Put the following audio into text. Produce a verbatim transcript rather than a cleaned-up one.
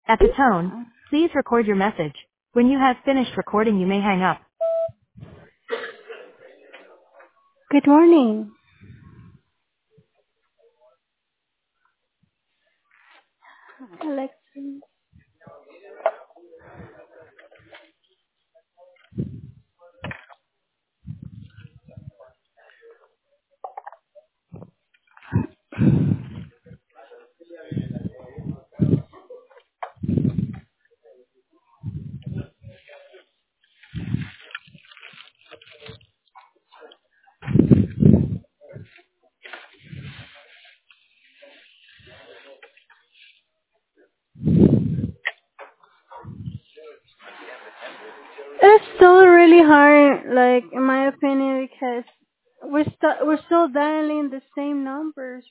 At the tone, please record your message. When you have finished recording, you may hang up. Good morning. Alexa. It's still really hard, like in my opinion, because we're still we're still dialing the same numbers.